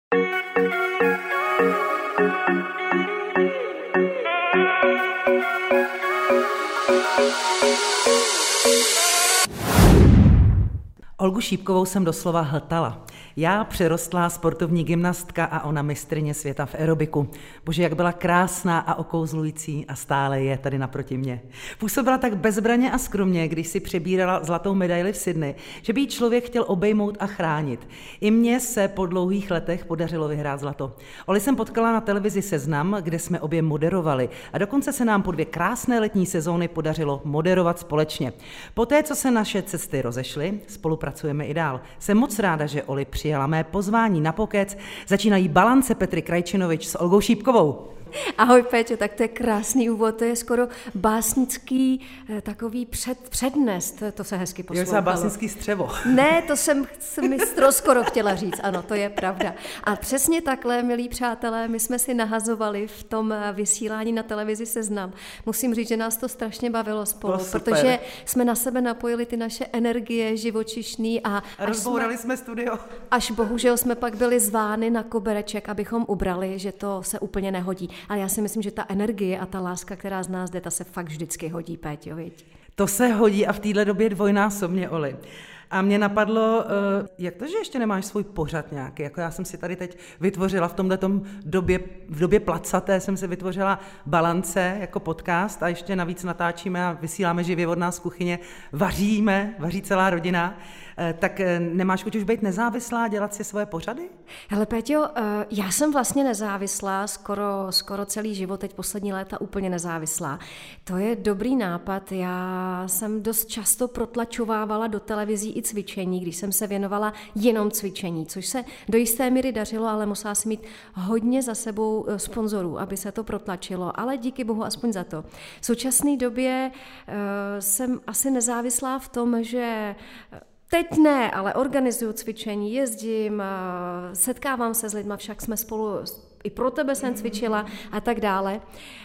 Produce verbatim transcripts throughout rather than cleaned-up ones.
Olgu Šípkovou jsem doslova hltala. Já přerostlá sportovní gymnastka a ona mistryně světa v aerobiku. Bože, jak byla krásná a okouzlující a stále je tady naproti mě. Působila tak bezbraně a skromně, když si přebírala zlatou medaili v Sydney, že by jí člověk chtěl obejmout a chránit. I mně se po dlouhých letech podařilo vyhrát zlato. Oli jsem potkala na televizi Seznam, kde jsme obě moderovali a dokonce se nám po dvě krásné letní sezóny podařilo moderovat společně. Poté, co se naše cesty rozešly, spolupracujeme i dál. Jsem moc ráda, že Oli přijala mé pozvání na pokec. Začínají Balance Petry Krajčinovič s Olgou Šípkovou. Ahoj Péťo, tak to je krásný úvod, to je skoro básnický takový před, přednes, to, to se hezky poslouchalo. Jo, básnický střevo. Ne, to jsem mistro skoro chtěla říct, ano, to je pravda. A přesně takhle, milí přátelé, my jsme si nahazovali v tom vysílání na televizi Seznam. Musím říct, že nás to strašně bavilo spolu, to protože jsme na sebe napojili ty naše energie živočišný a... A rozbourali jsme, jsme studio. Až bohužel jsme pak byli zvány na kobereček, abychom ubrali, že to se úplně nehodí. Ale já si myslím, že ta energie a ta láska, která z nás jde, ta se fakt vždycky hodí, Péťo, viď? To se hodí a v téhle době dvojnásobně, Oli. A mě napadlo, jak to, že ještě nemáš svůj pořad nějaký, jako já jsem si tady teď vytvořila v tomhletom době, v době placaté jsem si vytvořila Balance jako podcast a ještě navíc natáčíme a vysíláme živě od nás z kuchyně, vaříme, vaří celá rodina. Tak nemáš chuť už být nezávislá, dělat si svoje pořady? Hele Péťo, já jsem vlastně nezávislá, skoro, skoro celý život, teď poslední léta úplně nezávislá. To je dobrý nápad, já jsem dost často protlačovávala do televizí i cvičení, když jsem se věnovala jenom cvičení, což se do jisté míry dařilo, ale musela jsem mít hodně za sebou sponzorů, aby se to protlačilo, ale díky bohu aspoň za to. V současné době uh, jsem asi nezávislá v tom, že teď ne, ale organizuju cvičení, jezdím, setkávám se s lidma, však jsme spolu, i pro tebe jsem cvičila a tak dále.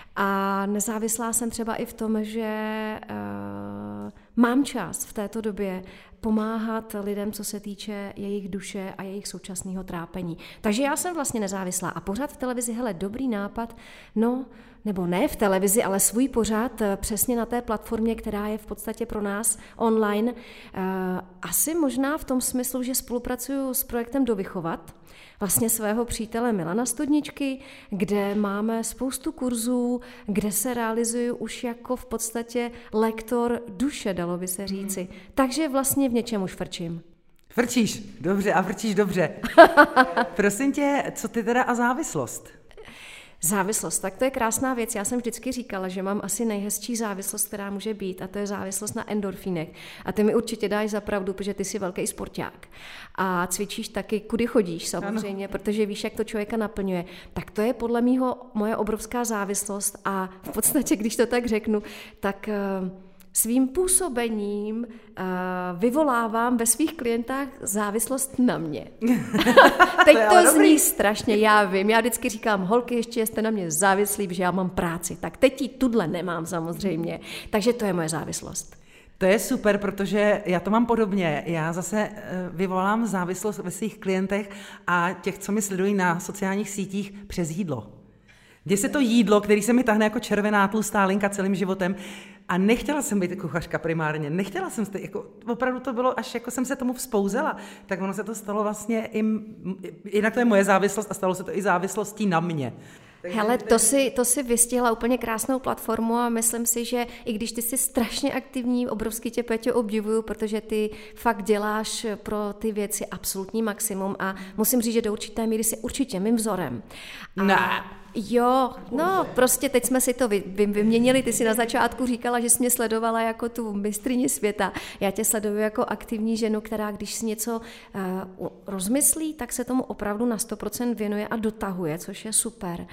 A nezávislá jsem třeba i v tom, že uh, mám čas v této době pomáhat lidem, co se týče jejich duše a jejich současného trápení. Takže já jsem vlastně nezávislá. A pořád v televizi, hele, dobrý nápad, no, nebo ne v televizi, ale svůj pořád přesně na té platformě, která je v podstatě pro nás online. Uh, asi možná v tom smyslu, že spolupracuju s projektem Dovychovat, vlastně svého přítele Milana Studničky, kde máme spoustu kurzů, kde se realizuju už jako v podstatě lektor duše, dalo by se říci. Mm. Takže vlastně v něčem už frčím. Frčíš, dobře a frčíš dobře. Prosím tě, co ty teda a závislost? Závislost, tak to je krásná věc. Já jsem vždycky říkala, že mám asi nejhezčí závislost, která může být, a to je závislost na endorfínech. A ty mi určitě dáš za pravdu, protože ty jsi velký sporták. A cvičíš taky, kudy chodíš samozřejmě, ano. Protože víš, jak to člověka naplňuje. Tak to je podle mýho moje obrovská závislost a v podstatě, když to tak řeknu, tak svým působením uh, vyvolávám ve svých klientách závislost na mě. Teď to, to zní strašně, já vím. Já vždycky říkám, holky, ještě jste na mě závislí, že já mám práci. Tak teď ji tudle nemám samozřejmě. Takže to je moje závislost. To je super, protože já to mám podobně. Já zase vyvolám závislost ve svých klientech a těch, co mi sledují na sociálních sítích, přes jídlo. Děje se to jídlo, který se mi tahne jako červená tlustá linka celým životem. A nechtěla jsem být kuchařka primárně, nechtěla jsem se, jako opravdu to bylo, až jako jsem se tomu vzpouzela, tak ono se to stalo vlastně i, jinak to je moje závislost a stalo se to i závislostí na mě. Hele, to si, to si vystihla úplně krásnou platformu a myslím si, že i když ty jsi strašně aktivní, obrovsky tě, Péťo, obdivuju, protože ty fakt děláš pro ty věci absolutní maximum a musím říct, že do určité míry jsi určitě mým vzorem. A ne. Jo, no, prostě teď jsme si to vy, vy, vyměnili, ty si na začátku říkala, že jsi mě sledovala jako tu mistryni světa. Já tě sleduju jako aktivní ženu, která když si něco uh, rozmyslí, tak se tomu opravdu na sto procent věnuje a dotahuje, což je super.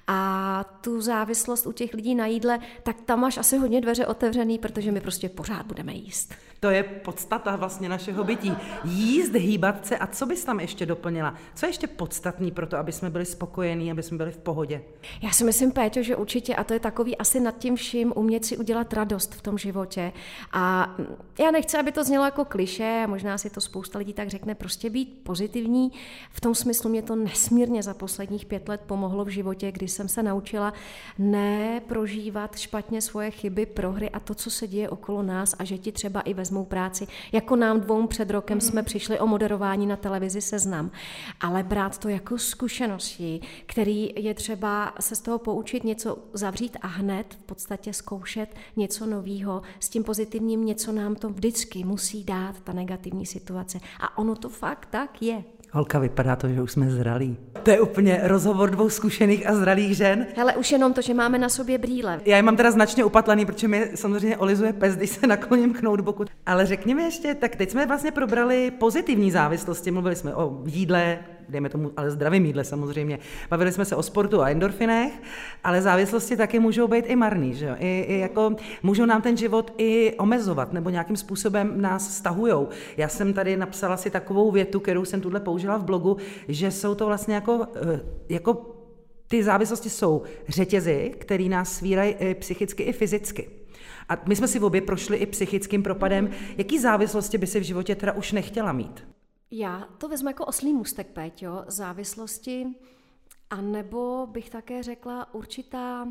A tu závislost u těch lidí na jídle, tak tam máš asi hodně dveře otevřený, protože my prostě pořád budeme jíst. To je podstata vlastně našeho bytí. Jíst, hýbat se a co bys tam ještě doplnila? Co je ještě podstatný pro to, aby jsme byli spokojení, aby jsme byli v pohodě? Já si myslím, Péťo, že určitě, a to je takový asi nad tím vším, umět si udělat radost v tom životě. A já nechci, aby to znělo jako klišé, a možná si to spousta lidí tak řekne, prostě být pozitivní. V tom smyslu mě to nesmírně za posledních pět let pomohlo v životě, když jsem se naučila neprožívat špatně svoje chyby, prohry a to, co se děje okolo nás a že ti třeba i vezmou práci. Jako nám dvou před rokem jsme přišli o moderování na televizi Seznam, ale brát to jako zkušenosti, který je třeba se z toho poučit, něco zavřít a hned v podstatě zkoušet něco novýho. S tím pozitivním něco nám to vždycky musí dát, ta negativní situace. A ono to fakt tak je. Holka, vypadá to, že už jsme zralí. To je úplně rozhovor dvou zkušených a zralých žen. Hele, už jenom to, že máme na sobě brýle. Já je mám teda značně upatlaný, protože mi samozřejmě olizuje pes, když se nakloním k notebooku. Ale řekněme ještě, tak teď jsme vlastně probrali pozitivní závislosti. Mluvili jsme o jídle, dejme tomu, ale zdravým jídle samozřejmě. Bavili jsme se o sportu a endorfinech, ale závislosti taky můžou být i marný, že jo? I, i jako můžou nám ten život i omezovat, nebo nějakým způsobem nás stahujou. Já jsem tady napsala si takovou větu, kterou jsem tuhle použila v blogu, že jsou to vlastně jako, jako ty závislosti jsou řetězy, které nás svírají psychicky i fyzicky. A my jsme si v obě prošli i psychickým propadem. Jaký závislosti by si v životě teda už nechtěla mít? Já to vezmu jako oslý můstek, Péťo, závislosti, anebo bych také řekla určitá,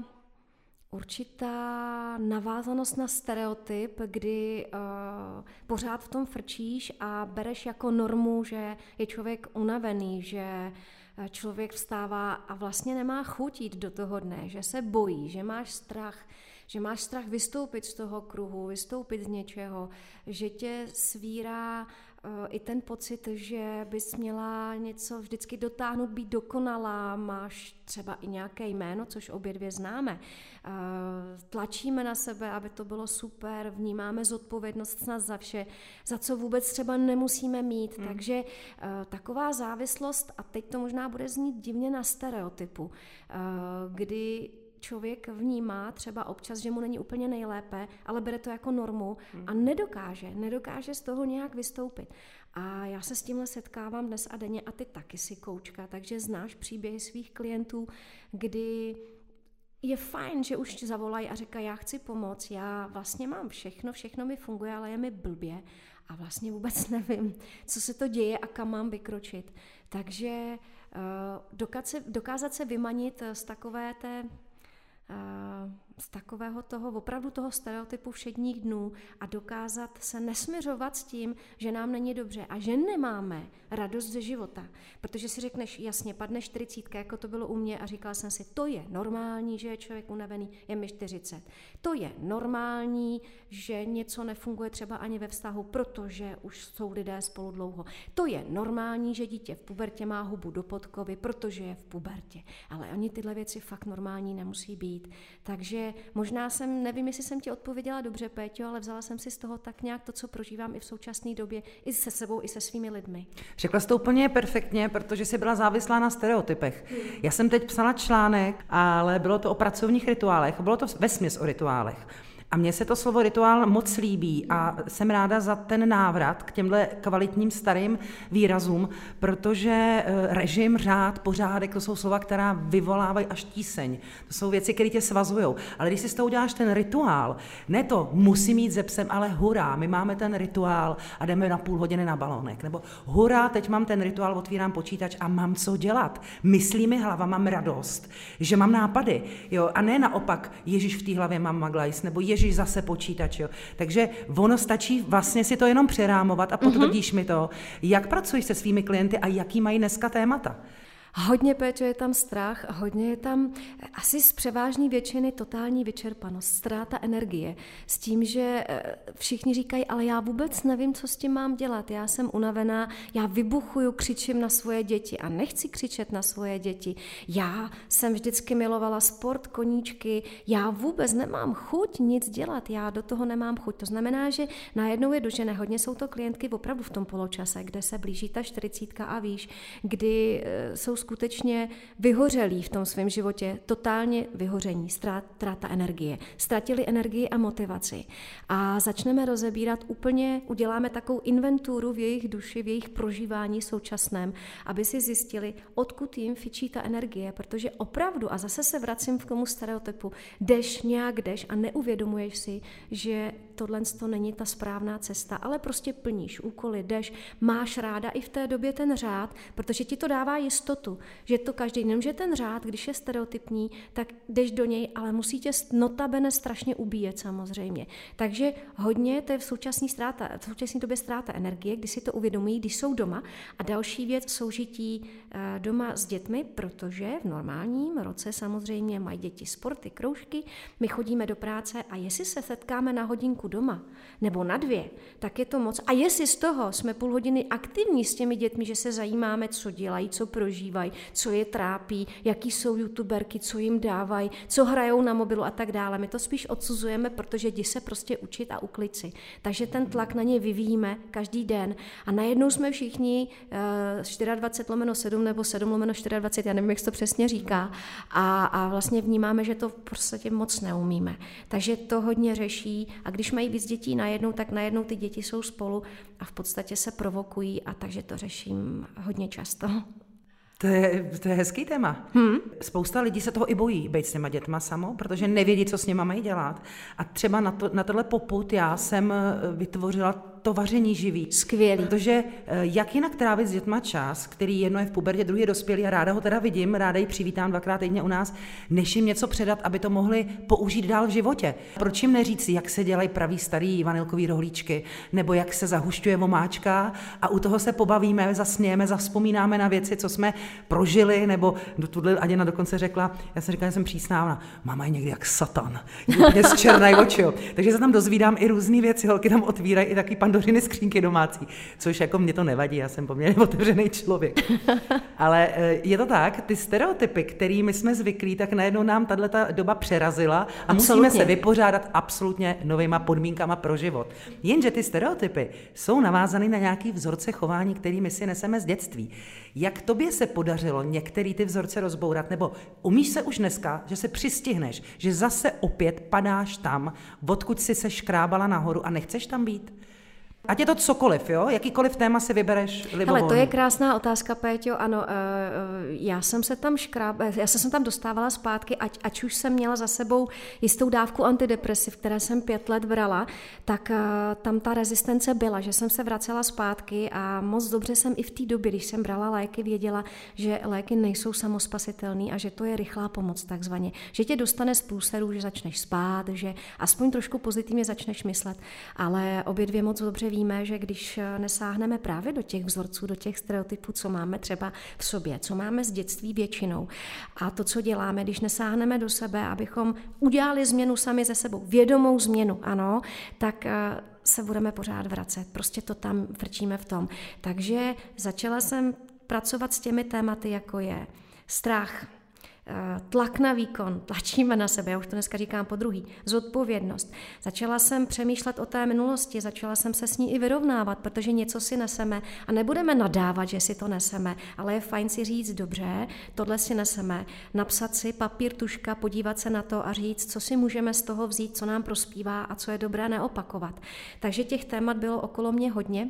určitá navázanost na stereotyp, kdy uh, pořád v tom frčíš a bereš jako normu, že je člověk unavený, že člověk vstává a vlastně nemá chuť jít do toho dne, že se bojí, že máš strach, že máš strach vystoupit z toho kruhu, vystoupit z něčeho, že tě svírá i ten pocit, že bys měla něco vždycky dotáhnout, být dokonalá, máš třeba i nějaké jméno, což obě dvě známe. Tlačíme na sebe, aby to bylo super, vnímáme zodpovědnost snad za vše, za co vůbec třeba nemusíme mít. Hmm. Takže taková závislost, a teď to možná bude znít divně na stereotypu, kdy člověk vnímá třeba občas, že mu není úplně nejlépe, ale bere to jako normu a nedokáže, nedokáže z toho nějak vystoupit. A já se s tímhle setkávám dnes a denně a ty taky jsi koučka, takže znáš příběhy svých klientů, kdy je fajn, že už zavolají a říkají, já chci pomoct, já vlastně mám všechno, všechno mi funguje, ale je mi blbě a vlastně vůbec nevím, co se to děje a kam mám vykročit. Takže dokázat se vymanit z takové té z takového toho, opravdu toho stereotypu všedních dnů a dokázat se nesměřovat s tím, že nám není dobře a že nemáme radost ze života. Protože si řekneš, jasně, padne čtyřicítka, jako to bylo u mě a říkala jsem si, to je normální, že je člověk unavený, je mi čtyřicet. To je normální, že něco nefunguje třeba ani ve vztahu, protože už jsou lidé spolu dlouho. To je normální, že dítě v pubertě má hubu do podkovy, protože je v pubertě. Ale oni tyhle věci fakt normální nemusí být. Takže možná jsem, nevím, jestli jsem ti odpověděla dobře, Péťo, ale vzala jsem si z toho tak nějak to, co prožívám i v současné době, i se sebou, i se svými lidmi. Řekla jsi to úplně perfektně, protože jsi byla závislá na stereotypech. Hmm. Já jsem teď psala článek, ale bylo to o pracovních rituálech, bylo to vesměs o rituálech. A mně se to slovo rituál moc líbí a jsem ráda za ten návrat k těmhle kvalitním starým výrazům, protože režim, řád, pořádek, to jsou slova, která vyvolávají až tíseň. To jsou věci, které tě svazujou. Ale když si z toho uděláš ten rituál, ne to musí mít ze psem, ale hurá, my máme ten rituál a jdeme na půl hodiny na balónek. Nebo hurá, teď mám ten rituál, otvírám počítač a mám co dělat. Myslí mi hlava, mám radost, že mám nápady. Jo? A ne naopak, Ježíš v té hlavě mám maglajs, nebo Ježíš zase počítač, jo. Takže ono stačí vlastně si to jenom přerámovat a potvrdíš mm-hmm. mi to, jak pracuješ se svými klienty a jaký mají dneska témata. Hodně, Péťo, je tam strach, hodně je tam asi z převážné většiny totální vyčerpanost, ztráta energie. S tím, že všichni říkají, ale já vůbec nevím, co s tím mám dělat. Já jsem unavená, já vybuchuju, křičím na svoje děti a nechci křičet na svoje děti. Já jsem vždycky milovala sport, koníčky, já vůbec nemám chuť nic dělat, já do toho nemám chuť. To znamená, že najednou je dožené, hodně jsou to klientky opravdu v tom poločase, kde se blíží ta čtyřicítka a výš, kdy jsou skutečně vyhořelí v tom svém životě, totálně vyhoření, ztráta energie. Ztratili energii a motivaci. A začneme rozebírat úplně, uděláme takovou inventuru v jejich duši, v jejich prožívání současném, aby si zjistili, odkud jim fičí ta energie, protože opravdu, a zase se vracím k tomu stereotypu, jdeš nějak jdeš a neuvědomuješ si, že tohle to není ta správná cesta, ale prostě plníš úkoly, jdeš, máš ráda i v té době ten řád, protože ti to dává jistotu, že to každý, jenomže ten řád, když je stereotypní, tak jdeš do něj, ale musí tě notabene strašně ubíjet samozřejmě. Takže hodně to je v současné ztráta, v současné době ztráta energie, když si to uvědomují, když jsou doma. A další věc, soužití doma s dětmi, protože v normálním roce samozřejmě mají děti sporty, kroužky, my chodíme do práce a jestli se setkáme na hodinku doma nebo na dvě, tak je to moc. A jestli z toho jsme půl hodiny aktivní s těmi dětmi, že se zajímáme, co dělají, co prožívají, co je trápí, jaký jsou youtuberky, co jim dávají, co hrajou na mobilu a tak dále. My to spíš odsuzujeme, protože jdi se prostě učit a uklid si. Takže ten tlak na ně vyvíjíme každý den a najednou jsme všichni uh, dvacet čtyři lomeno sedm nebo sedm lomeno dvacet čtyři, já nevím, jak se to přesně říká, a, a vlastně vnímáme, že to v podstatě moc neumíme. Takže to hodně řeší a když mají víc dětí najednou, tak najednou ty děti jsou spolu a v podstatě se provokují a takže to řeším hodně často. To je, to je hezký téma. Hmm. Spousta lidí se toho i bojí, být s těma dětma samo, protože nevědí, co s nima mají dělat. A třeba na, to, na tohle popud já jsem vytvořila to vaření živý. Skvělý. Protože jak jinak trávit s dětma čas, který jedno je v pubertě, druhý je dospělý a ráda ho teda vidím, ráda ji přivítám dvakrát týdně u nás, než jim něco předat, aby to mohli použít dál v životě. Proč jim neříct, jak se dělají pravý starý vanilkový rohlíčky, nebo jak se zahušťuje vomáčka a u toho se pobavíme, zasmějeme, zavzpomínáme na věci, co jsme prožili, nebo tuhle Aděna dokonce řekla, já jsem říkala, že jsem přísná, ona, máma je někdy jak satan, úplně z černej oči. Takže se tam dozvídám i různé věci, holky tam otvírají i taky Pandořiny skřínky domácí, což jako mě to nevadí, já jsem poměrně otevřený člověk. Ale je to tak, ty stereotypy, kterými jsme zvyklí, tak najednou nám tato doba přerazila a absolutně. Musíme se vypořádat absolutně novýma podmínkama pro život. Jenže ty stereotypy jsou navázány na nějaký vzorce chování, který my si neseme z dětství. Jak tobě se podařilo některý ty vzorce rozbourat, nebo umíš se už dneska, že se přistihneš, že zase opět padáš tam, odkud jsi se škrábala nahoru a nechceš tam být? Ať je to cokoliv, jo? Jakýkoliv téma si vybereš libovolně. Hele, to je krásná otázka, Péťo. Ano, já jsem se tam škráb, já jsem se tam dostávala zpátky, ať, ať už jsem měla za sebou jistou dávku antidepresiv, které jsem pět let brala, tak tam ta rezistence byla, že jsem se vracela zpátky a moc dobře jsem i v té době, když jsem brala léky, věděla, že léky nejsou samospasitelný a že to je rychlá pomoc takzvaně. Že tě dostane z průserů, že začneš spát, že aspoň trošku pozitivně začneš myslet, ale obě dvě moc dobře víme, že když nesáhneme právě do těch vzorců, do těch stereotypů, co máme třeba v sobě, co máme z dětství většinou a to, co děláme, když nesáhneme do sebe, abychom udělali změnu sami ze sebou, vědomou změnu, ano, tak se budeme pořád vracet. Prostě to tam vrčíme v tom. Takže začala jsem pracovat s těmi tématy, jako je strach, tlak na výkon, tlačíme na sebe, já už to dneska říkám po druhý, zodpovědnost. Začala jsem přemýšlet o té minulosti, začala jsem se s ní i vyrovnávat, protože něco si neseme a nebudeme nadávat, že si to neseme, ale je fajn si říct, dobře, tohle si neseme, napsat si papír, tužka, podívat se na to a říct, co si můžeme z toho vzít, co nám prospívá a co je dobré neopakovat. Takže těch témat bylo okolo mě hodně.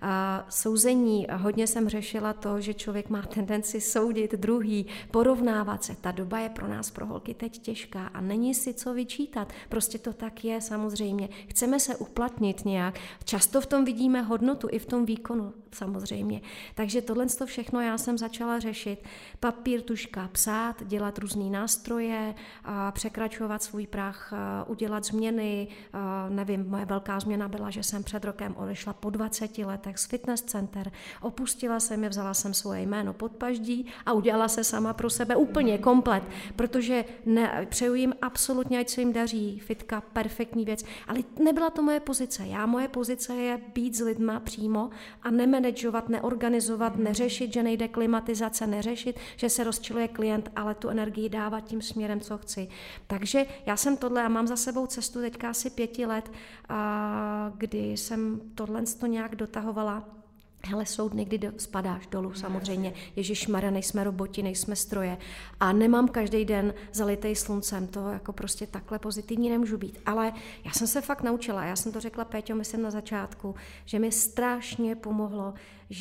A souzení, hodně jsem řešila to, že člověk má tendenci soudit druhý, porovnávat se. Ta doba je pro nás, pro holky, teď těžká a není si co vyčítat. Prostě to tak je samozřejmě. Chceme se uplatnit nějak. Často v tom vidíme hodnotu i v tom výkonu samozřejmě. Takže tohle všechno já jsem začala řešit. Papír, tužka, psát, dělat různý nástroje, překračovat svůj prach, udělat změny. Nevím, moje velká změna byla, že jsem před rokem odešla po dvaceti letech z fitness center. Opustila jsem je, vzala jsem svoje jméno pod paždí a udělala se sama pro sebe úplně komplet, protože ne, přeju jim absolutně, ať se jim daří, fitka, perfektní věc, ale nebyla to moje pozice. Já, moje pozice je být s lidma přímo a nemanagovat, neorganizovat, neřešit, že nejde klimatizace, neřešit, že se rozčiluje klient, ale tu energii dávat tím směrem, co chci. Takže já jsem tohle a mám za sebou cestu teďka asi pěti let, a kdy jsem tohle to nějak dotahovala Hele, jsou dny, kdy do, spadáš dolů samozřejmě. Ježišmarja, nejsme roboti, nejsme stroje. A nemám každý den zalitej sluncem. To jako prostě takhle pozitivní nemůžu být. Ale já jsem se fakt naučila. Já jsem to řekla Péťo, myslím na začátku, že mi strašně pomohlo,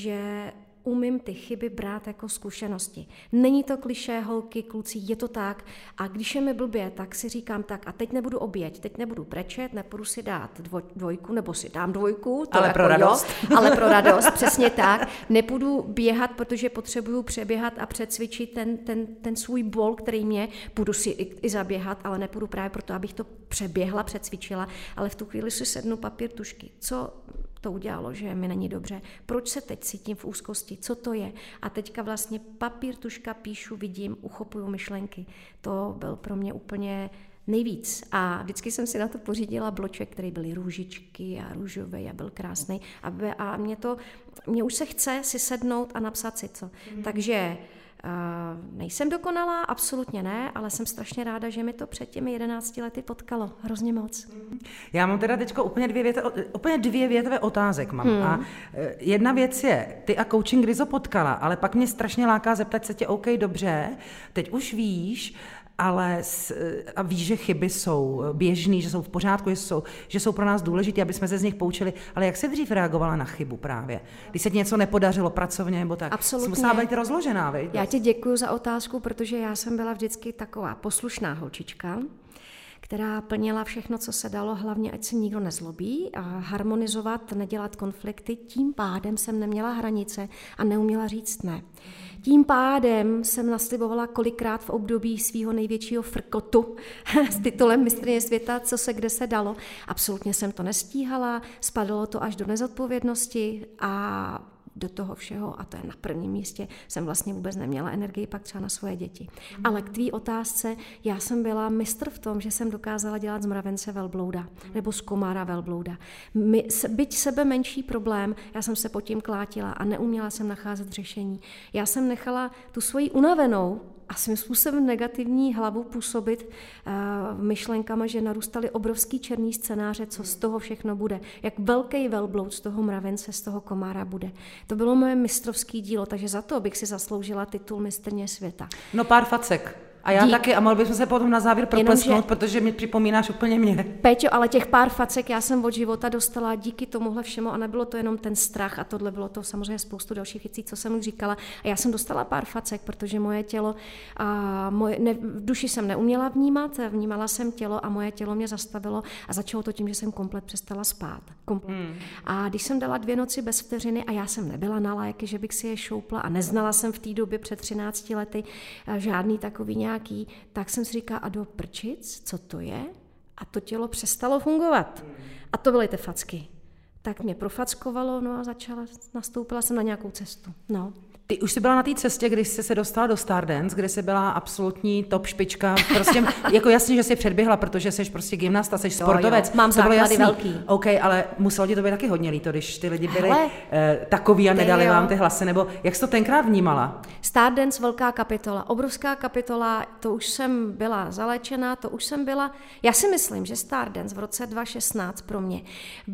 že umím ty chyby brát jako zkušenosti. Není to klišé, holky, kluci, je to tak. A když je mi blbě, tak si říkám tak a teď nebudu oběť, teď nebudu brečet, nepůjdu si dát dvoj, dvojku, nebo si dám dvojku. To ale jako pro radost. Jo, ale pro radost, přesně tak. Nepůjdu běhat, protože potřebuju přeběhat a přecvičit ten, ten, ten svůj bol, který mě, půjdu si i, i zaběhat, ale nepůjdu právě proto, abych to přeběhla, přecvičila, ale v tu chvíli si sednu papír, tužky. Co to udělalo, že mi není dobře? Proč se teď cítím v úzkosti? Co to je? A teďka vlastně papír, tužka, píšu, vidím, uchopuju myšlenky. To byl pro mě úplně nejvíc. A vždycky jsem si na to pořídila bloček, který byly růžičky a růžové a byl krásný. A, a mě to, mě už se chce si sednout a napsat si co. Mm. Takže Uh, nejsem dokonalá, absolutně ne, ale jsem strašně ráda, že mi to před těmi jedenácti lety potkalo. Hrozně moc. Já mám teda teďko úplně dvě, věte, úplně dvě větve otázek mám. Hmm. A jedna věc je, ty a coaching Grizo potkala, ale pak mě strašně láká zeptat se tě, OK, dobře, teď už víš, ale a víš, že chyby jsou běžný, že jsou v pořádku, že jsou, že jsou pro nás důležité, aby jsme se z nich poučili, ale jak jsi dřív reagovala na chybu právě? Když se ti něco nepodařilo pracovně nebo tak? Absolutně. Jsi musela být rozložená, viď? Já ti děkuju za otázku, protože já jsem byla vždycky taková poslušná holčička, která plnila všechno, co se dalo, hlavně ať se nikdo nezlobí a harmonizovat, nedělat konflikty. Tím pádem jsem neměla hranice a neuměla říct ne. Tím pádem jsem naslibovala kolikrát v období svého největšího frkotu s titulem mistryně světa, co se kde se dalo. Absolutně jsem to nestíhala, spadalo to až do nezodpovědnosti a do toho všeho, a to je na prvním místě, jsem vlastně vůbec neměla energii pak třeba na svoje děti. Mm. Ale k tvý otázce, já jsem byla mistr v tom, že jsem dokázala dělat z mravence velblouda, nebo z komára velblouda. My, byť sebe menší problém, já jsem se pod tím klátila a neuměla jsem nacházet řešení. Já jsem nechala tu svoji unavenou a svým způsobem negativní hlavu působit uh, myšlenkama, že narůstaly obrovský černý scénáře, co z toho všechno bude. Jak velký velbloud z toho mravence, z toho komára bude. To bylo moje mistrovský dílo, takže za to bych si zasloužila titul mistryně světa. No pár facek. A já Dík. taky, a mohli bychom se potom na závěr proplesknout, protože mi připomínáš úplně mě. Péťo, ale těch pár facek já jsem od života dostala díky tomuhle všemu a nebylo to jenom ten strach a tohle bylo to samozřejmě spoustu dalších věcí, co jsem už říkala. A já jsem dostala pár facek, protože moje tělo, a moje, ne, v duši jsem neuměla vnímat, vnímala jsem tělo a moje tělo mě zastavilo a začalo to tím, že jsem komplet přestala spát. Komplet. Hmm. A když jsem dala dvě noci bez vteřiny a já jsem nebyla na léky, že bych si je šoupla a neznala jsem v té době před třinácti lety žádný takový nějaký, tak jsem si říkala, a do prčic, co to je? A to tělo přestalo fungovat. A to byly ty facky. Tak mě profackovalo, no a začala, nastoupila jsem na nějakou cestu. No. Ty už jsi byla na té cestě, když jsi se dostala do Stardance, kde jsi byla absolutní top špička. Prostě, jako jasně, že jsi předběhla, protože jsi prostě gymnasta, jsi sportovec. Jo, mám základy velký. OK, ale muselo ti to být taky hodně líto, když ty lidi byli Hele, eh, takový a nedali jo. vám ty hlasy, nebo jak jsi to tenkrát vnímala? Stardance, velká kapitola, obrovská kapitola, to už jsem byla zaléčená, to už jsem byla, já si myslím, že Stardance v roce dva tisíce šestnáct pro mě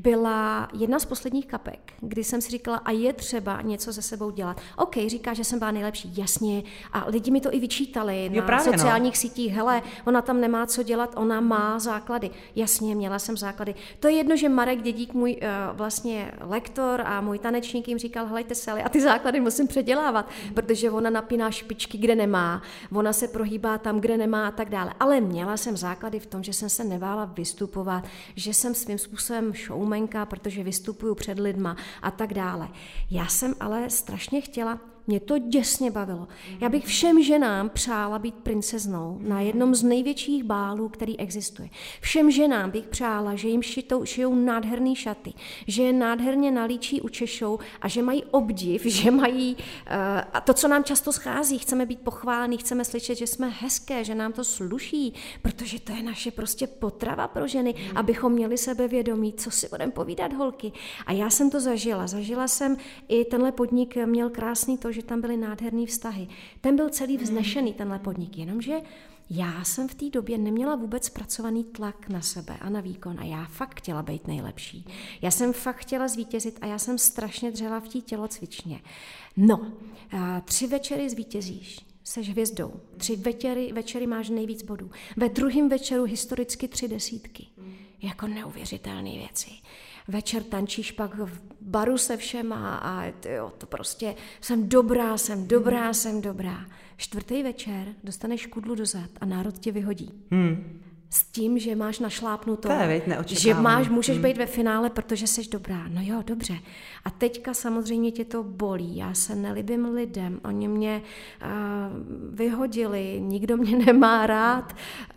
byla jedna z posledních kapek, kdy jsem si říkala, a je třeba něco se sebou dělat. OK, říká, že jsem byla nejlepší, jasně, a lidi mi to i vyčítali jo, na právě, sociálních no. sítích, hele, ona tam nemá co dělat, ona má základy. Jasně, měla jsem základy. To je jedno, že Marek Dědík, můj uh, vlastně lektor a můj tanečník jim říkal, helejte se, ale a ty základy musím předělávat, protože ona napíná špičky, kde nemá, ona se prohýbá tam, kde nemá a tak dále. Ale měla jsem základy v tom, že jsem se nevála vystupovat, že jsem svým způsobem showmanka, protože vystupuju před lidma a tak dále. Já jsem ale strašně chtěla, mě to děsně bavilo. Já bych všem ženám přála být princeznou na jednom z největších bálů, který existuje. Všem ženám bych přála, že jim šitou, šijou nádherný šaty, že je nádherně nalíčí, učešou a že mají obdiv, že mají uh, a to, co nám často schází, chceme být pochválení, chceme slyšet, že jsme hezké, že nám to sluší, protože to je naše prostě potrava pro ženy, abychom měli sebevědomí, co si budeme povídat, holky. A já jsem to zažila. Zažila jsem, i tenhle podnik měl krásný to, protože tam byly nádherný vztahy. Ten byl celý vznešený, tenhle podnik, jenomže já jsem v té době neměla vůbec zpracovaný tlak na sebe a na výkon a já fakt chtěla být nejlepší. Já jsem fakt chtěla zvítězit a já jsem strašně dřela v té tělocvičně. No, tři večery zvítězíš, seš hvězdou. Tři večery, večery máš nejvíc bodů. Ve druhém večeru historicky tři desítky. Jako neuvěřitelné věci. Večer tančíš pak v baru se všema a jo, to prostě jsem dobrá, jsem dobrá, jsem dobrá. Čtvrtý večer dostaneš kudlu do zad a národ tě vyhodí. Hmm. S tím, že máš našlápnuto, že máš, můžeš hmm. být ve finále, protože jsi dobrá. No jo, dobře. A teďka samozřejmě tě to bolí. Já se nelibím lidem. Oni mě uh, vyhodili, nikdo mě nemá rád.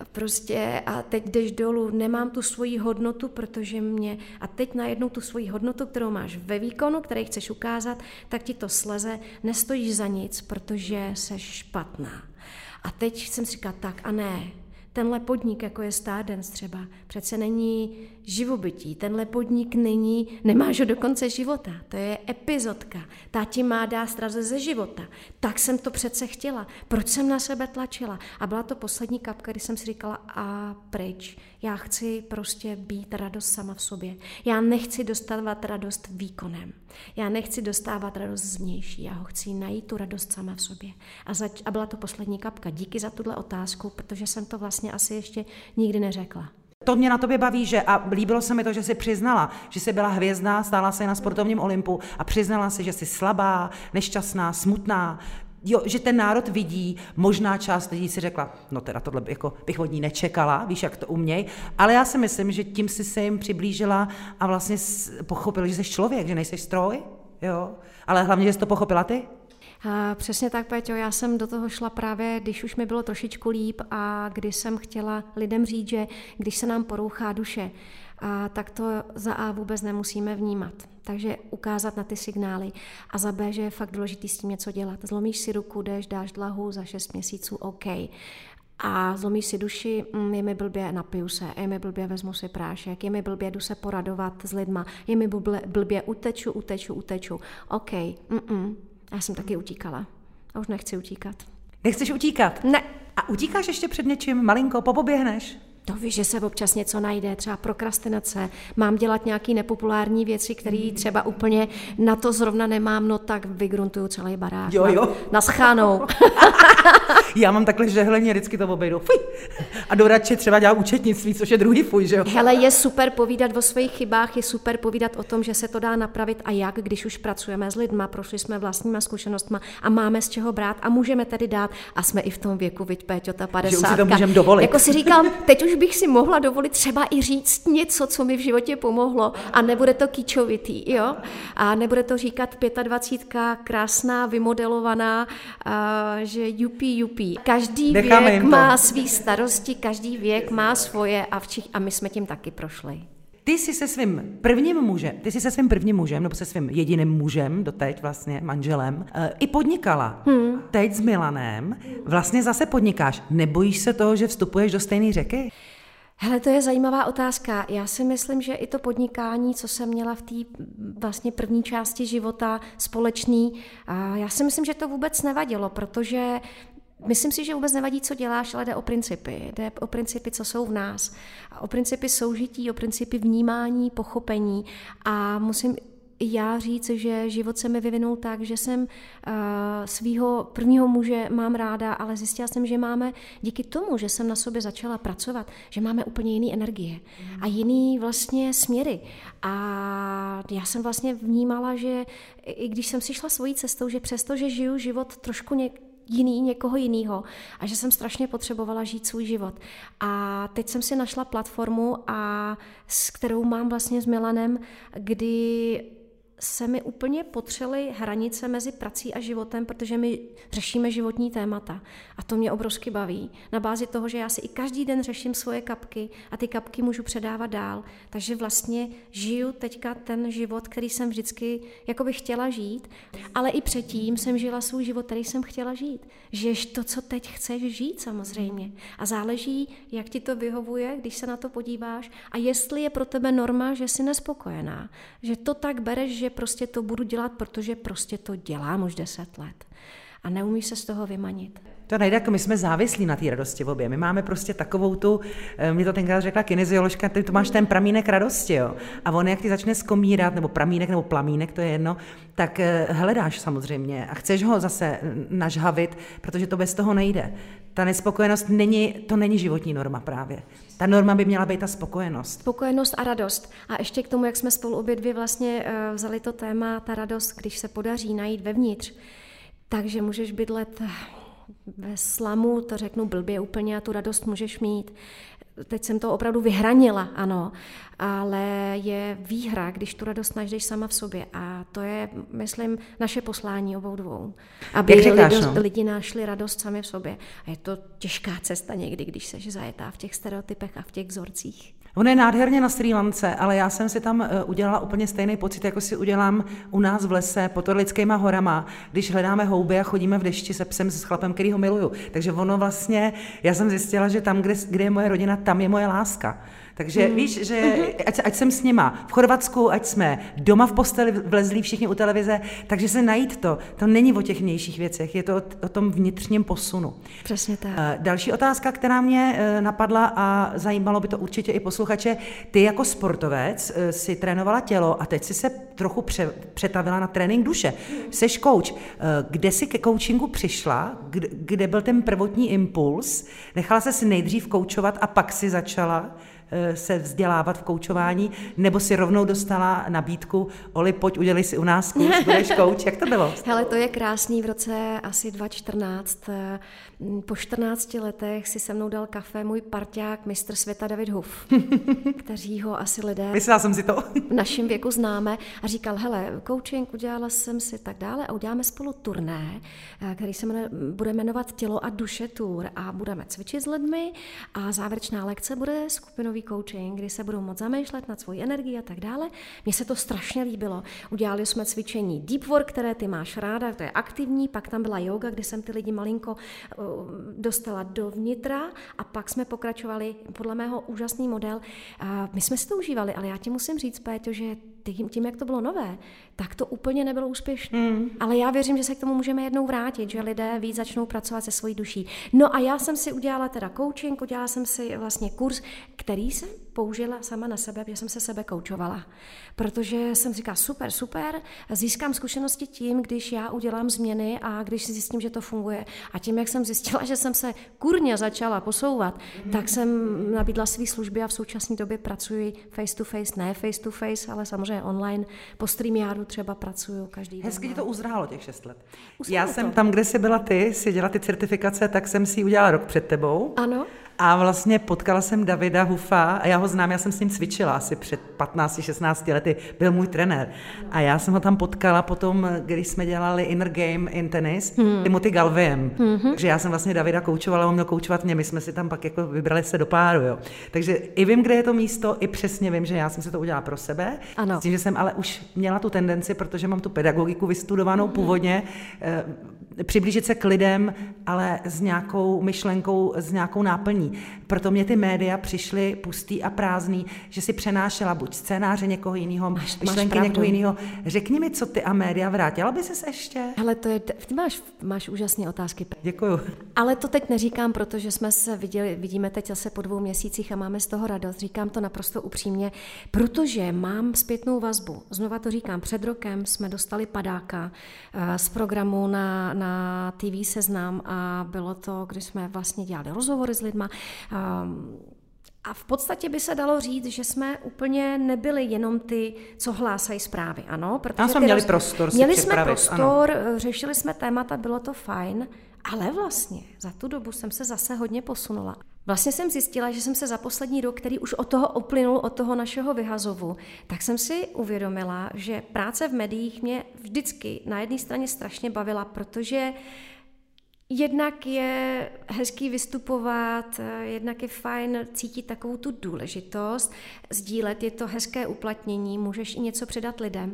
Prostě a teď jdeš dolů, nemám tu svoji hodnotu, protože mě... A teď najednou tu svoji hodnotu, kterou máš ve výkonu, který chceš ukázat, tak ti to sleze, nestojíš za nic, protože seš špatná. A teď jsem si říkala, tak a ne, tenhle podnik, jako je Stardance třeba, přece není živobytí. Tenhle podnik není, nemáš ho do konce života. To je epizodka. Ta ti má dá straze ze života. Tak jsem to přece chtěla. Proč jsem na sebe tlačila? A byla to poslední kapka, kdy jsem si říkala a pryč. Já chci prostě být radost sama v sobě. Já nechci dostávat radost výkonem. Já nechci dostávat radost zvnější. Já ho chci najít tu radost sama v sobě. A, zač- a byla to poslední kapka. Díky za tuhle otázku, protože jsem to vlastně asi ještě nikdy neřekla. To mě na tobě baví, že a líbilo se mi to, že jsi přiznala, že jsi byla hvězda, stála se na sportovním olympu a přiznala si, že jsi slabá, nešťastná, smutná. Jo, že ten národ vidí, možná část lidí si řekla, no teda tohle jako bych od ní nečekala, víš, jak to uměj, ale já si myslím, že tím jsi se jim přiblížila a vlastně pochopila, že jsi člověk, že nejsi stroj, jo, ale hlavně, že jsi to pochopila ty. A přesně tak, Péťo, já jsem do toho šla právě, když už mi bylo trošičku líp a když jsem chtěla lidem říct, že když se nám porouchá duše, a tak to za A vůbec nemusíme vnímat. Takže ukázat na ty signály a za B, že je fakt důležitý s tím něco dělat. Zlomíš si ruku, jdeš, dáš dlahu, za šest měsíců, OK. A zlomíš si duši, mm, je mi blbě, napiju se, je mi blbě, vezmu si prášek, je mi blbě, jdu se poradovat s lidma, je mi blbě, blbě uteču, uteču, uteču. OK, mm-mm. Já jsem taky utíkala a už nechci utíkat. Nechceš utíkat? Ne. A utíkáš ještě před něčím, malinko, popoběhneš? To víš, že se občas něco najde, třeba prokrastinace, mám dělat nějaké nepopulární věci, které třeba úplně na to zrovna nemám, no tak vygruntuju celý barák. Jo, jo. Na, naschánou. Já mám takhle žehleně, vždycky to obejdu. Fuj. A jdu radši třeba dělat účetnictví, což je druhý fuj, že jo? Hele, je super povídat o svých chybách, je super povídat o tom, že se to dá napravit a jak, když už pracujeme s lidma, prošli jsme vlastníma zkušenostma a máme z čeho brát a můžeme tedy dát a jsme i v tom věku, viď Péťo, ta padesátka. Že už si to můžeme dovolit. Jako si říkám, teď už bych si mohla dovolit třeba i říct něco, co mi v životě pomohlo a nebude to kýčovitý, jo? A nebude to říkat dvacítka pět, krásná, vymodelovaná, a, že jupi, jupi. Každý Necháme věk má svý starosti, každý věk má svoje a, včich, a my jsme tím taky prošli. Ty jsi se svým prvním mužem, ty jsi se svým prvním mužem, nebo se svým jediným mužem, doteď vlastně manželem, i podnikala. Hmm. Teď s Milanem vlastně zase podnikáš. Nebojíš se toho, že vstupuješ do stejné řeky? Hele, to je zajímavá otázka. Já si myslím, že i to podnikání, co jsem měla v té vlastně první části života společný, a já si myslím, že to vůbec nevadilo, protože myslím si, že vůbec nevadí, co děláš, ale jde o principy. Jde o principy, co jsou v nás. O principy soužití, o principy vnímání, pochopení. A musím já říct, že život se mi vyvinul tak, že jsem uh, svýho prvního muže mám ráda, ale zjistila jsem, že máme díky tomu, že jsem na sobě začala pracovat, že máme úplně jiný energie a jiný vlastně směry. A já jsem vlastně vnímala, že i když jsem si šla svojí cestou, že přesto, že žiju život trošku něk jiný, někoho jinýho a že jsem strašně potřebovala žít svůj život. A teď jsem si našla platformu, a s kterou mám vlastně s Milanem, kdy se mi úplně potřely hranice mezi prací a životem, protože my řešíme životní témata. A to mě obrovsky baví. Na bázi toho, že já si i každý den řeším svoje kapky a ty kapky můžu předávat dál. Takže vlastně žiju teďka ten život, který jsem vždycky jako bych chtěla žít, ale i předtím jsem žila svůj život, který jsem chtěla žít. Žiješ to, co teď chceš žít samozřejmě. A záleží, jak ti to vyhovuje, když se na to podíváš a jestli je pro tebe norma, že jsi nespokojená. Že to tak bereš, že že prostě to budu dělat, protože prostě to dělám už deset let. A neumíš se z toho vymanit. To nejde, jako my jsme závislí na té radosti v obě. My máme prostě takovou tu, mě to tenkrát řekla kinezioložka, ty to máš ten pramínek radosti, jo. A on, jak ty začne skomírat, nebo pramínek, nebo plamínek, to je jedno, tak hledáš samozřejmě a chceš ho zase nažhavit, protože to bez toho nejde. Ta nespokojenost není, to není životní norma právě. Ta norma by měla být ta spokojenost. Spokojenost a radost. A ještě k tomu, jak jsme spolu obě dvě vlastně vzali to téma, ta radost, když se podaří najít vevnitř, takže můžeš bydlet ve slamu, to řeknu blbě úplně, a tu radost můžeš mít. Teď jsem to opravdu vyhranila, ano, ale je výhra, když tu radost najdeš sama v sobě. A to je, myslím, naše poslání obou dvou. Aby říkáš, lidi, no? lidi našli radost sami v sobě. A je to těžká cesta někdy, když seš zajetá v těch stereotypech a v těch vzorcích. On je nádherně na Srí Lance, ale já jsem si tam udělala úplně stejný pocit, jako si udělám u nás v lese pod Orlickýma horama, když hledáme houby a chodíme v dešti se psem, s chlapem, který ho miluju. Takže ono vlastně, já jsem zjistila, že tam, kde, kde je moje rodina, tam je moje láska. Takže mm. víš, že ať, ať jsem s nima v Chorvatsku, ať jsme doma v posteli vlezlí všichni u televize, takže se najít to, to není o těch vnějších věcech, je to o, o tom vnitřním posunu. Přesně tak. Další otázka, která mě napadla a zajímalo by to určitě i posluchače, ty jako sportovec si trénovala tělo a teď si se trochu pře, přetavila na trénink duše. Seš coach. Kde jsi ke coachingu přišla? Kde, kde byl ten prvotní impuls? Nechala se si nejdřív koučovat a pak si začala se vzdělávat v koučování, nebo si rovnou dostala nabídku, Oli, pojď, udělej si u nás kurz, budeš kouč, jak to bylo? Hele, to je krásný, v roce asi dva tisíce čtrnáct, po čtrnácti letech si se mnou dal kafe můj parťák, mistr světa David Huff, kteří ho asi lidé Myslela jsem si to. v našem věku známe, a říkal, hele, coaching, udělala jsem si tak dále a uděláme spolu turné, který se jmenuje, bude jmenovat Tělo a duše tour a budeme cvičit s lidmi a závěrečná lekce bude skupinový coaching, kdy se budou moc zamýšlet nad svojí energií a tak dále. Mně se to strašně líbilo. Udělali jsme cvičení deep work, které ty máš ráda, to je aktivní, pak tam byla yoga, kde jsem ty lidi malinko uh, dostala dovnitra a pak jsme pokračovali, podle mého úžasný model. Uh, my jsme si to užívali, ale já ti musím říct, Péťo, že tím, tím, jak to bylo nové, tak to úplně nebylo úspěšné. Mm. Ale já věřím, že se k tomu můžeme jednou vrátit, že lidé víc začnou pracovat se svojí duší. No a já jsem si udělala teda coaching, udělala jsem si vlastně kurz, který jsem použila sama na sebe, protože jsem se sebe koučovala. Protože jsem říkala, super, super, získám zkušenosti tím, když já udělám změny a když si zjistím, že to funguje. A tím, jak jsem zjistila, že jsem se kurně začala posouvat, mm. tak jsem nabídla své služby a v současné době pracuji face to face, ne face to face, ale samozřejmě online, po StreamYardu třeba pracuju každý den. Hezky ti to uzrálo těch šest let. Uzrálo Já jsem to. tam, kde jsi byla ty, si dělala ty certifikace, tak jsem si ji udělala rok před tebou. Ano. A vlastně potkala jsem Davida Huffa a já ho znám, já jsem s ním cvičila asi před patnácti šestnácti lety, byl můj trenér. A já jsem ho tam potkala potom, když jsme dělali Inner Game in tenis, hmm. Timothy Galviem. Hmm. Takže já jsem vlastně Davida koučovala, on měl koučovat mě, my jsme si tam pak jako vybrali se do páru, jo. Takže i vím, kde je to místo, i přesně vím, že já jsem si to udělala pro sebe. Ano. S tím, že jsem ale už měla tu tendenci, protože mám tu pedagogiku vystudovanou hmm. původně, eh, přiblížit se k lidem, ale s nějakou myšlenkou, s nějakou náplní. Proto mě ty média přišly pustý a prázdný, že si přenášela buď scénáře někoho jiného, myšlenky máš někoho jiného. Řekni mi, co ty a média, vrátila by ses ještě? Hele, to je, ty máš, máš úžasné otázky. Děkuju. Ale to teď neříkám, protože jsme se viděli, vidíme teď zase po dvou měsících a máme z toho radost. Říkám to naprosto upřímně, protože mám zpětnou vazbu. Znova to říkám, před rokem jsme dostali padáka z programu na, na T V Seznam a bylo to, když jsme vlastně dělali rozhovory s lidma. A v podstatě by se dalo říct, že jsme úplně nebyli jenom ty, co hlásají zprávy, ano? Protože tam jsme měli roz... prostor si Měli jsme prostor, ano. Řešili jsme témata, bylo to fajn, ale vlastně za tu dobu jsem se zase hodně posunula. Vlastně jsem zjistila, že jsem se za poslední rok, který už od toho uplynul, od toho našeho vyhazovu, tak jsem si uvědomila, že práce v médiích mě vždycky na jedné straně strašně bavila, protože jednak je hezký vystupovat, jednak je fajn cítit takovou tu důležitost, sdílet, je to hezké uplatnění, můžeš i něco předat lidem.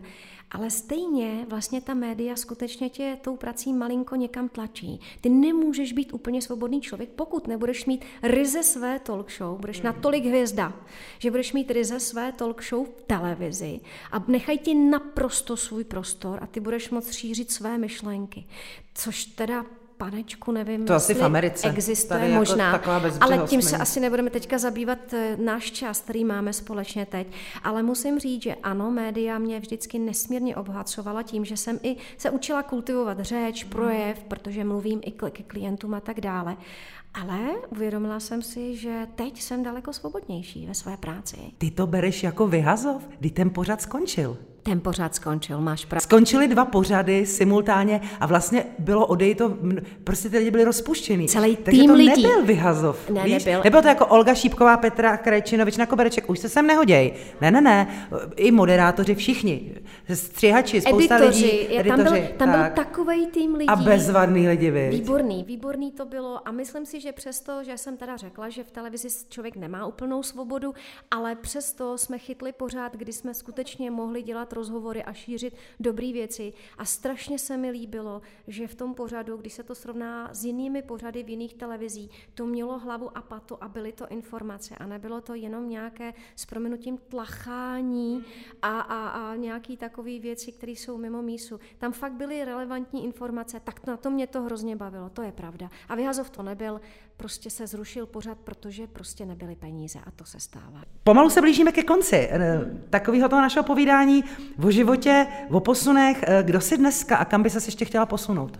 Ale stejně vlastně ta média skutečně tě tou prací malinko někam tlačí. Ty nemůžeš být úplně svobodný člověk, pokud nebudeš mít ryze své talk show, budeš natolik hvězda, že budeš mít ryze své talk show v televizi a nechají ti naprosto svůj prostor a ty budeš moct šířit své myšlenky. Což teda, panečku, nevím, to asi v Americe. Existuje tady možná, jako ale tím se asi nebudeme teďka zabývat náš čas, který máme společně teď. Ale musím říct, že ano, média mě vždycky nesmírně obohacovala tím, že jsem i se učila kultivovat řeč, projev, protože mluvím i ke klientům a tak dále. Ale uvědomila jsem si, že teď jsem daleko svobodnější ve své práci. Ty to bereš jako vyhazov? Kdy ten pořad skončil? Ten pořad skončil, máš pravdu. Skončily dva pořady simultánně a vlastně bylo odejito, prostě ty lidi byli rozpuštění. Celý Takže tým to lidí. nebyl vyhazov, Ne, víš? nebyl. Nebylo to jako Olga Šípková, Petra Krajčinovič na kobereček, už se sem nehoděj. Ne, ne, ne, i moderátoři všichni, střihači, spousta editoři, lidí. editoři, Editoři, tam, byl, tam tak. byl takovej tým lidí. A bezvadný lidi, viď? Výborný, výborný to bylo a myslím si, že přesto, že jsem teda řekla, že v televizi člověk nemá úplnou svobodu, ale přesto jsme chytli pořád, kdy jsme skutečně mohli dělat rozhovory a šířit dobré věci a strašně se mi líbilo, že v tom pořadu, když se to srovná s jinými pořady v jiných televizí, to mělo hlavu a patu a byly to informace a nebylo to jenom nějaké s prominutím tlachání a, a, a nějaký takové věci, které jsou mimo mísu. Tam fakt byly relevantní informace, tak na to mě to hrozně bavilo, to je pravda. A vyhazov to nebyl, prostě se zrušil pořad, protože prostě nebyly peníze a to se stává. Pomalu se blížíme ke konci takového toho našeho povídání o životě, o posunech. Kdo jsi dneska a kam by ses ještě chtěla posunout?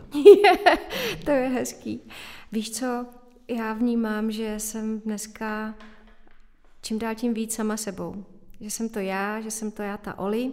To je hezký. Víš co, já vnímám, že jsem dneska čím dál tím víc sama sebou. Že jsem to já, že jsem to já, ta Oli.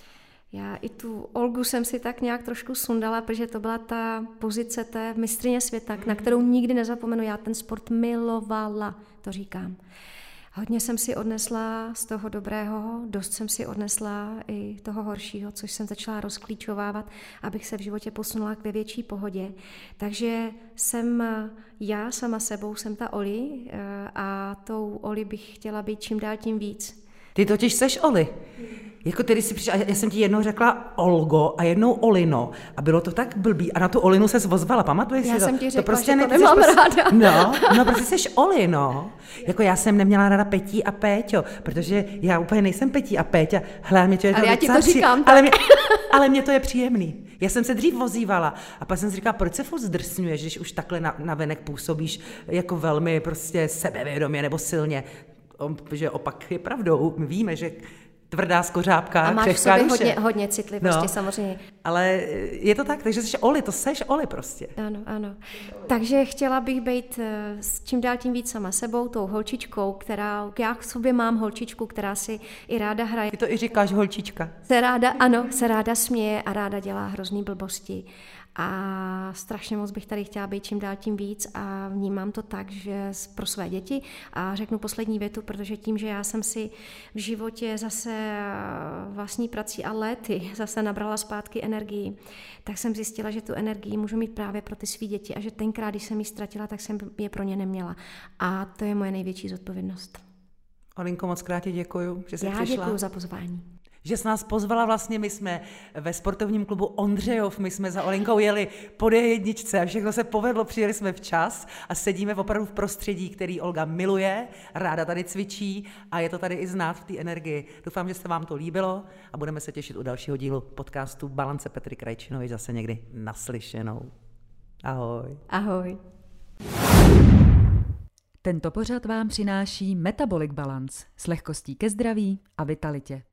Já i tu Olgu jsem si tak nějak trošku sundala, protože to byla ta pozice té mistryně světa, na kterou nikdy nezapomenu. Já ten sport milovala, to říkám. Hodně jsem si odnesla z toho dobrého, dost jsem si odnesla i toho horšího, což jsem začala rozklíčovávat, abych se v životě posunula k ve větší pohodě. Takže jsem já sama sebou, jsem ta Oli a tou Oli bych chtěla být čím dál tím víc. Ty totiž seš Oli. Jako tedy si přišla, já jsem ti jednou řekla Olgo a jednou Olino a bylo to tak blbý a na tu Olinu ses ozvala, pamatuješ já si to? Já jsem ti řekla, to prostě že ne, to nemám prostě, ráda. No, no prostě seš Oli, no. Jako já jsem neměla ráda Petí a Péťo, protože já úplně nejsem Petí a Péťa. Hle, mě to je ale to já ti to říkám. Ale mě, ale mě to je příjemný. Já jsem se dřív ozývala a pak jsem si říkala, proč se furt zdrsňuješ, když už takhle na, na venek působíš jako velmi prostě sebevědomě nebo silně. Že opak je pravdou, my víme, že tvrdá skořápka, a máš v sobě hodně, hodně citlivosti, no, samozřejmě. Ale je to tak, takže jsi Oli, to seš Oli prostě. Ano, ano. Takže chtěla bych být s čím dál tím víc sama sebou, tou holčičkou, která, já v sobě mám holčičku, která si i ráda hraje. Ty to i říkáš holčička. Se ráda, ano, se ráda směje a ráda dělá hrozný blbosti. A strašně moc bych tady chtěla být čím dál tím víc a vnímám to tak, že pro své děti a řeknu poslední větu, protože tím, že já jsem si v životě zase vlastní prací a léty zase nabrala zpátky energii, tak jsem zjistila, že tu energii můžu mít právě pro ty svý děti a že tenkrát, když jsem ji ztratila, tak jsem je pro ně neměla. A to je moje největší zodpovědnost. Olinko, moc krát ti děkuju, že jsi já přišla. Já děkuju za pozvání. Že jsi nás pozvala, vlastně my jsme ve sportovním klubu Ondřejov, my jsme za Olinkou jeli po D jedničce a všechno se povedlo, přijeli jsme včas a sedíme opravdu v prostředí, který Olga miluje, ráda tady cvičí a je to tady i znát v té energii. Doufám, že se vám to líbilo a budeme se těšit u dalšího dílu podcastu Balance Petry Krajčinové zase někdy naslyšenou. Ahoj. Ahoj. Tento pořad vám přináší Metabolic Balance s lehkostí ke zdraví a vitalitě.